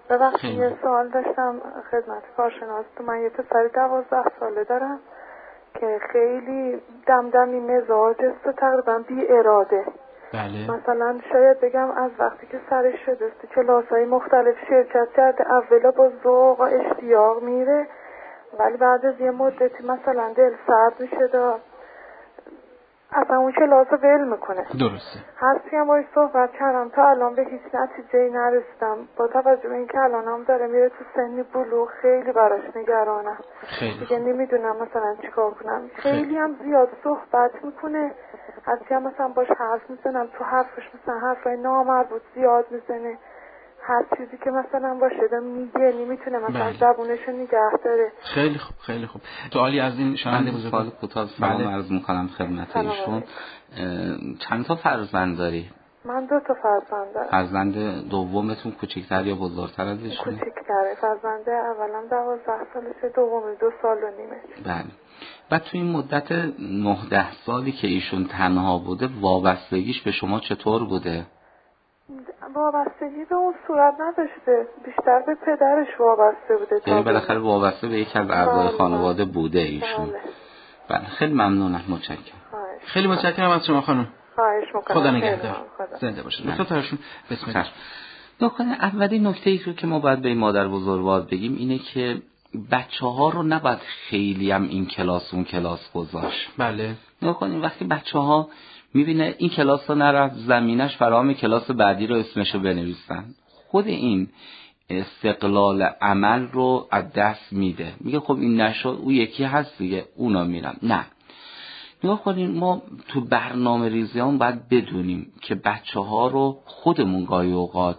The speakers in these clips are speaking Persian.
ببخشید یه سوال داشتم خدمت کارشناس. تو من یه پسر 12 ساله دارم که خیلی دمدمی مزاج است و تقریبا بی اراده. بله. مثلا شاید بگم از وقتی که سرش شده است کلاس‌های مختلف شرکت کرده، اولا با ذوق و اشتیاق میره ولی بعد از یه مدتی مثلا دل سرد میشه اصلا اون کلاس رو ول میکنه. درسته. هستی هم باید صحبت کردم تا الان به هیچ نتیجه‌ای نرسیدم. با توجه به اینکه الان هم داره میره تو سنی بلوغ خیلی براش نگرانم. دیگه نمیدونم مثلا چیکار کنم. خیلی هم زیاد صحبت میکنه. هستی هم مثلا باش حرف میزنم تو حرفش مثلا حرفای نامربوط زیاد میزنه. هر چیزی که مثلا باشه میگه نمیتونه مثلا زبونشو نگه داره. خیلی خوب خیلی خوب. سوالی از این شنونده بزرگ سوال کوتاه سلام عرض می‌کنم خدمت ایشون. چند تا فرزند داری؟ من 2 تا فرزند دارم. فرزند دومتون کوچکتر یا بزرگتر از ایشونه؟ کوچکتره. فرزند اولم 12 سالشه، دومی 2 سال و نیمه. بله. بعد تو این مدت 9-10 سالی که ایشون تنها بوده وابستگیش به شما چطور بوده؟ وابستگی به اون صورت نداشته، بیشتر به پدرش وابسته بوده. یعنی بالاخره وابسته به یکی از اعضای خانواده بوده ایشون. بله خیلی ممنونم، متشکرم. خیلی متشکرم از شما خانم. خواهش می‌کنم. خدا نگهدار. زنده باشید. دکترشون بسم الله. اولین نکته‌ای که ما باید به این مادر بزرگوار بگیم اینه که بچه‌ها رو نباید خیلی هم این کلاس اون کلاس گذاشت. بله. نکنین وقتی بچه‌ها میبینه این کلاس رو نرفت زمینش فراهم کلاس بعدی رو اسمشو بنویسن، خود این استقلال عمل رو از دست میده. میگه خب این نشد اون یکی هست دیگه اونا میرم. نه، نگاه کنین ما تو برنامه ریزیان باید بدونیم که بچه‌ها رو خودمون گاهی اوقات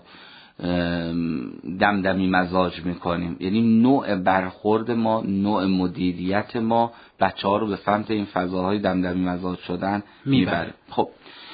دمدمی مزاج میکنیم. یعنی نوع برخورد ما، نوع مدیریت ما بچه‌ها رو به سمت این فضاهای دمدمی مزاج شدن میبره. خب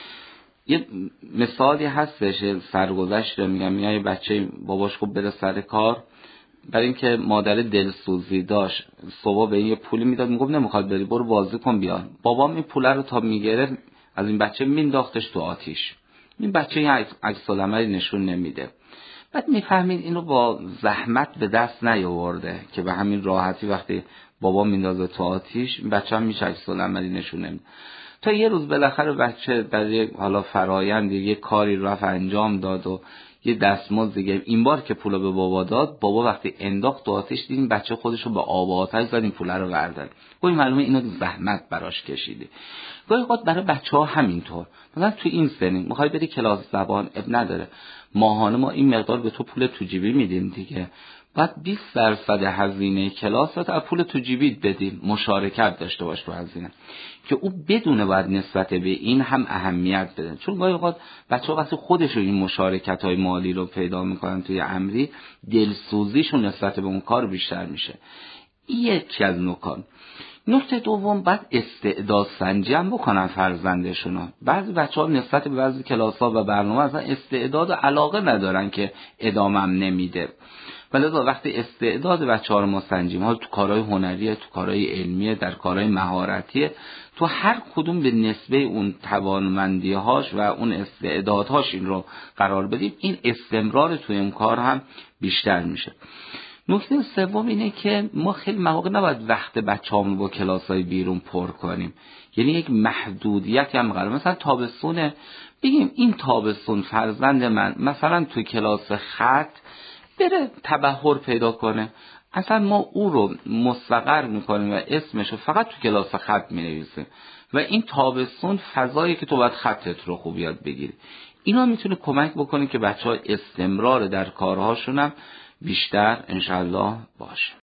یه مثالی هستش سرگذشت رو میگم، یه بچه باباش خوب بره سر کار، برای اینکه مادر دلسوزی داشت صبح به این یه پولی میداد، میگفت نمیخواد بری برو بازی کن بیا. بابام این پول رو تا میگرفت از این بچه مینداختش تو آتیش. این بچه عکس العملی نشون نمیده. بعد میفهمید اینو با زحمت به دست نیاورده که به همین راحتی وقتی بابا میندازه تو آتیش بچه هم میشه عکس العملی نشون نمیده. تا یه روز بالاخره بچه در یک حالا فرایند یه کاری رفت انجام داد و یه دستمزد دیگه این بار که پولو به بابا داد، بابا وقتی انداخت تو آتیش دیدیم بچه خودشو به آب و آتش زد، این پولا رو بردار. گویا معلومه اینو زحمت براش کشیده. گاهی اوقات برای بچه‌ها همینطور، مثلا تو این سنین میخوای بری کلاس زبان، اب نداره ماهانه ما این مقدار به تو پول تو جیبی میدیم دیگه، بعد 20% هزینه کلاس رو از پول تو جیبیت بدیم، مشارکت داشته باش تو هزینه، که او بدونه باید نسبت به این هم اهمیت بده. چون گاهی اوقات بچه‌ها وقتی خودشون این مشارکت‌های مالی رو پیدا میکنن توی امری، دلسوزیشون نسبت به اون کار بیشتر میشه. این یکی از نکات. نکته دوم، بعد استعداد سنجی هم بکنن فرزندشون. بعضی بچه‌ها نسبت به بعضی کلاس‌ها و برنامه اصلا استعداد و علاقه ندارن که ادامه نمیده. ولی وقتی استعداد بچه‌ها رو ما سنجیم، حالا تو کارهای هنریه، تو کارهای علمیه، در کارهای مهارتیه، تو هر کدوم به نسبه اون توانمندی‌هاش و اون استعدادهاش این رو قرار بدیم، این استمرار توی این کار هم بیشتر میشه. نکته سوم اینه که ما خیلی مواقع نباید وقت بچه‌هامون با کلاس‌های بیرون پر کنیم. یعنی یک محدودیت هم قرار، مثلا تابستونه بگیم این تابستون فرزند من مثلا تو کلاس خط بره تبحر پیدا کنه، اصلا ما او رو مستقر میکنیم و اسمشو فقط تو کلاس خط مینویسیم و این تابستون فضایی که تو باید خطت رو خوب یاد بگیری. اینا میتونه کمک بکنه که بچه‌ها استمرار در کارهاشون هم بیشتر انشالله باشه.